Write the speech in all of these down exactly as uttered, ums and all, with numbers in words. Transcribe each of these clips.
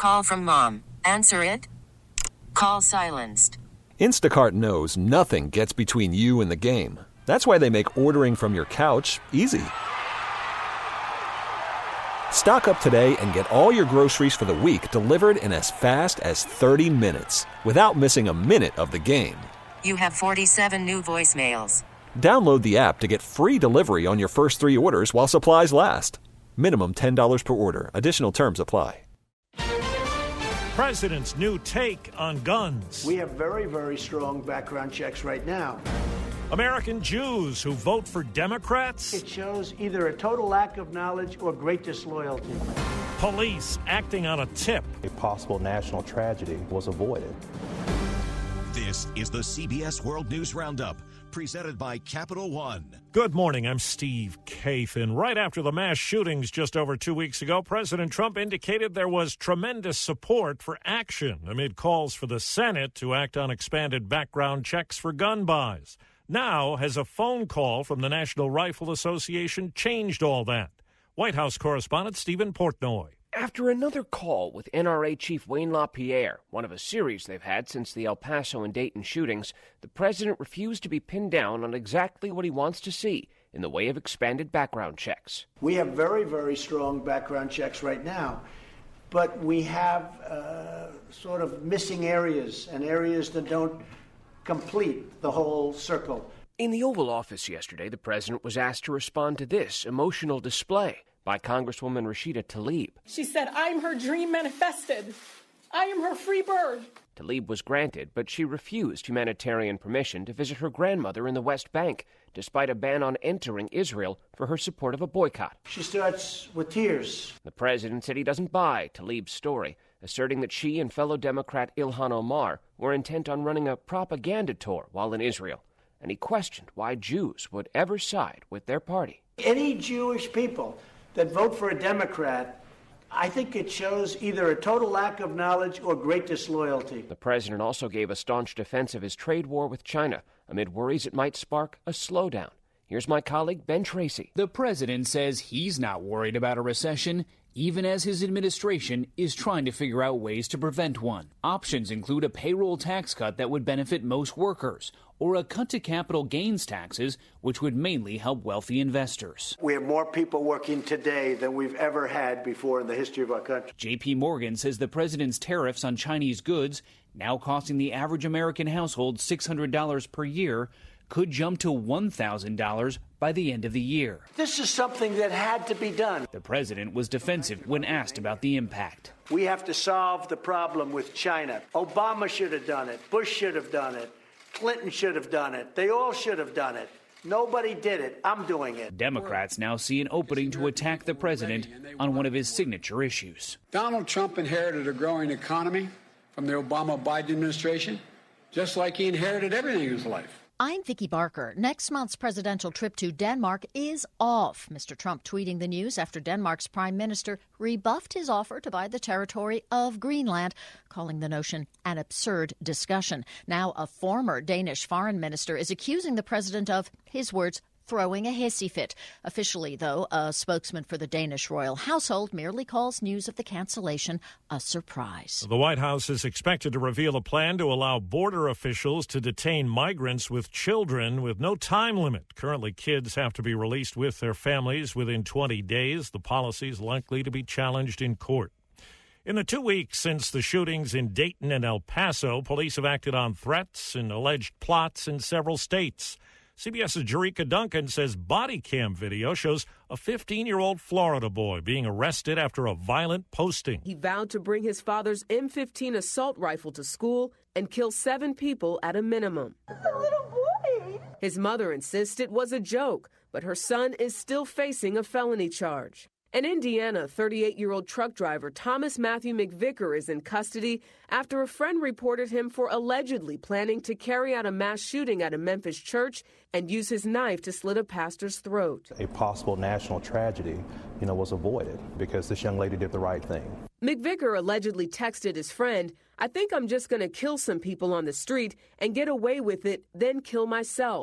Call from mom. Answer it. Call silenced. Instacart knows nothing gets between you and the game. That's why they make ordering from your couch easy. Stock up today and get all your groceries for the week delivered in as fast as thirty minutes without missing a minute of the game. You have forty-seven new voicemails. Download the app to get free delivery on your first three orders while supplies last. Minimum ten dollars per order. Additional terms apply. President's new take on guns. We have very, very strong background checks right now. American Jews who vote for Democrats. It shows either a total lack of knowledge or great disloyalty. Police acting on a tip. A possible national tragedy was avoided. This is the C B S World News Roundup, presented by Capital One. Good morning, I'm Steve Kathan. Right after the mass shootings just over two weeks ago, President Trump indicated there was tremendous support for action amid calls for the Senate to act on expanded background checks for gun buys. Now, has a phone call from the National Rifle Association changed all that? White House correspondent Stephen Portnoy. After another call with N R A Chief Wayne LaPierre, one of a series they've had since the El Paso and Dayton shootings, the president refused to be pinned down on exactly what he wants to see in the way of expanded background checks. We have very, very strong background checks right now, but we have uh, sort of missing areas and areas that don't complete the whole circle. In the Oval Office yesterday, the president was asked to respond to this emotional display by Congresswoman Rashida Tlaib. She said, I'm her dream manifested. I am her free bird. Tlaib was granted, but she refused humanitarian permission to visit her grandmother in the West Bank, despite a ban on entering Israel for her support of a boycott. She starts with tears. The president said he doesn't buy Tlaib's story, asserting that she and fellow Democrat Ilhan Omar were intent on running a propaganda tour while in Israel, and he questioned why Jews would ever side with their party. Any Jewish people that vote for a Democrat, I think it shows either a total lack of knowledge or great disloyalty. The president also gave a staunch defense of his trade war with China amid worries it might spark a slowdown. Here's my colleague Ben Tracy. The president says he's not worried about a recession, even as his administration is trying to figure out ways to prevent one. Options include a payroll tax cut that would benefit most workers, or a cut to capital gains taxes, which would mainly help wealthy investors. We have more people working today than we've ever had before in the history of our country. J P Morgan says the president's tariffs on Chinese goods, now costing the average American household six hundred dollars per year, could jump to one thousand dollars by the end of the year. This is something that had to be done. The president was defensive when asked about the impact. We have to solve the problem with China. Obama should have done it. Bush should have done it. Clinton should have done it. They all should have done it. Nobody did it. I'm doing it. Democrats now see an opening to attack the president on one of his signature issues. Donald Trump inherited a growing economy from the Obama-Biden administration, just like he inherited everything in his life. I'm Vicki Barker. Next month's presidential trip to Denmark is off. Mister Trump tweeting the news after Denmark's prime minister rebuffed his offer to buy the territory of Greenland, calling the notion an absurd discussion. Now, a former Danish foreign minister is accusing the president of, his words, throwing a hissy fit. Officially, though, a spokesman for the Danish royal household merely calls news of the cancellation a surprise. The White House is expected to reveal a plan to allow border officials to detain migrants with children with no time limit. Currently, kids have to be released with their families within twenty days. The policy is likely to be challenged in court. In the two weeks since the shootings in Dayton and El Paso, police have acted on threats and alleged plots in several states. CBS's Jericka Duncan says body cam video shows a fifteen-year-old Florida boy being arrested after a violent posting. He vowed to bring his father's M fifteen assault rifle to school and kill seven people at a minimum. The little boy. His mother insists it was a joke, but her son is still facing a felony charge. In Indiana, thirty-eight-year-old truck driver Thomas Matthew McVicker is in custody after a friend reported him for allegedly planning to carry out a mass shooting at a Memphis church and use his knife to slit a pastor's throat. A possible national tragedy, you know, was avoided because this young lady did the right thing. McVicker allegedly texted his friend, "I think I'm just going to kill some people on the street and get away with it, then kill myself."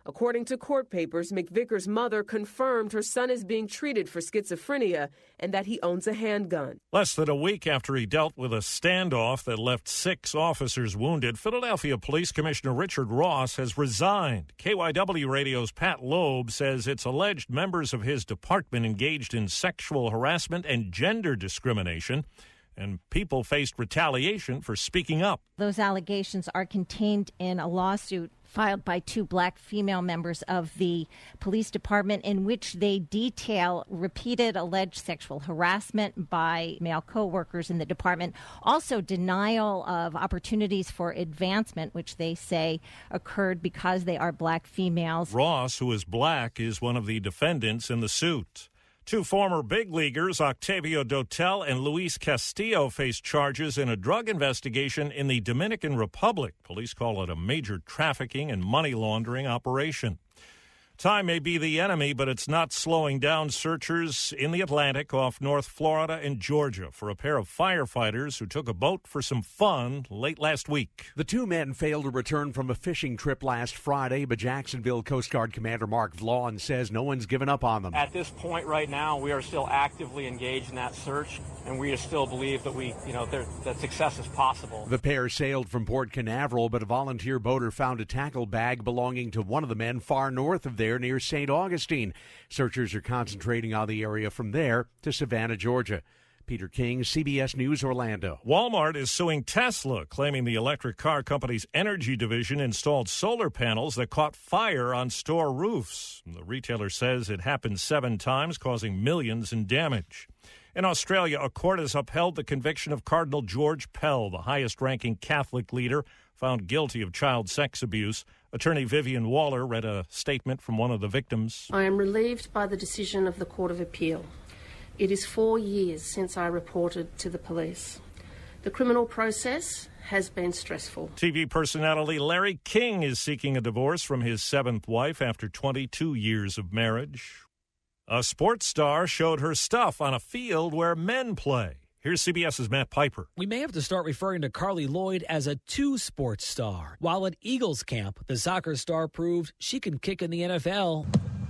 According to court papers, McVicker's mother confirmed her son is being treated for schizophrenia and that he owns a handgun. Less than a week after he dealt with a standoff that left six officers wounded, Philadelphia Police Commissioner Richard Ross has resigned. K Y W Radio's Pat Loeb says it's alleged members of his department engaged in sexual harassment and gender discrimination, and people faced retaliation for speaking up. Those allegations are contained in a lawsuit filed by two black female members of the police department in which they detail repeated alleged sexual harassment by male co-workers in the department, also denial of opportunities for advancement, which they say occurred because they are black females. Ross, who is black, is one of the defendants in the suit. Two former big leaguers, Octavio Dotel and Luis Castillo, face charges in a drug investigation in the Dominican Republic. Police call it a major trafficking and money laundering operation. Time may be the enemy, but it's not slowing down searchers in the Atlantic off North Florida and Georgia for a pair of firefighters who took a boat for some fun late last week. The two men failed to return from a fishing trip last Friday, but Jacksonville Coast Guard Commander Mark Vaughn says no one's given up on them. At this point right now, we are still actively engaged in that search, and we still believe that we, you know, that success is possible. The pair sailed from Port Canaveral, but a volunteer boater found a tackle bag belonging to one of the men far north of there near Saint Augustine. Searchers are concentrating on the area from there to Savannah, Georgia. Peter King, C B S News, Orlando. Walmart is suing Tesla, claiming the electric car company's energy division installed solar panels that caught fire on store roofs. The retailer says it happened seven times, causing millions in damage. In Australia, a court has upheld the conviction of Cardinal George Pell, the highest-ranking Catholic leader, found guilty of child sex abuse. Attorney Vivian Waller read a statement from one of the victims. I am relieved by the decision of the Court of Appeal. It is four years since I reported to the police. The criminal process has been stressful. T V personality Larry King is seeking a divorce from his seventh wife after twenty-two years of marriage. A sports star showed her stuff on a field where men play. Here's CBS's Matt Piper. We may have to start referring to Carly Lloyd as a two-sports star. While at Eagles camp, the soccer star proved she can kick in the N F L.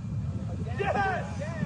Yes!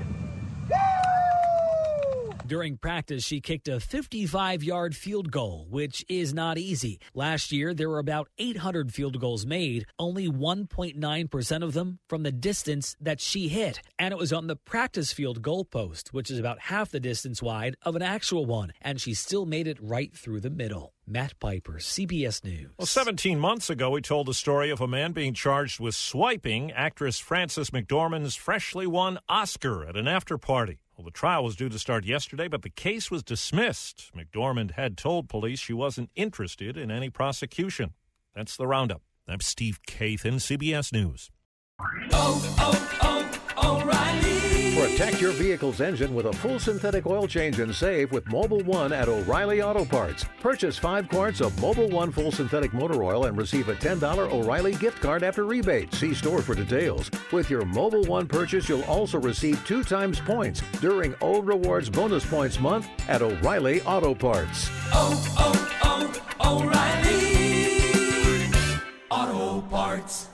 During practice, she kicked a fifty-five-yard field goal, which is not easy. Last year, there were about eight hundred field goals made, only one point nine percent of them from the distance that she hit. And it was on the practice field goal post, which is about half the distance wide of an actual one. And she still made it right through the middle. Matt Piper, C B S News. Well, seventeen months ago, we told the story of a man being charged with swiping actress Frances McDormand's freshly won Oscar at an after-party. Well, the trial was due to start yesterday, but the case was dismissed. McDormand had told police she wasn't interested in any prosecution. That's the Roundup. I'm Steve Kathan, C B S News. Oh, oh, oh, O'Reilly. Protect your vehicle's engine with a full synthetic oil change and save with Mobil One at O'Reilly Auto Parts. Purchase five quarts of Mobil One full synthetic motor oil and receive a ten dollars O'Reilly gift card after rebate. See store for details. With your Mobil One purchase, you'll also receive two times points during O Rewards Bonus Points Month at O'Reilly Auto Parts. Oh, oh, oh, O'Reilly Auto Parts.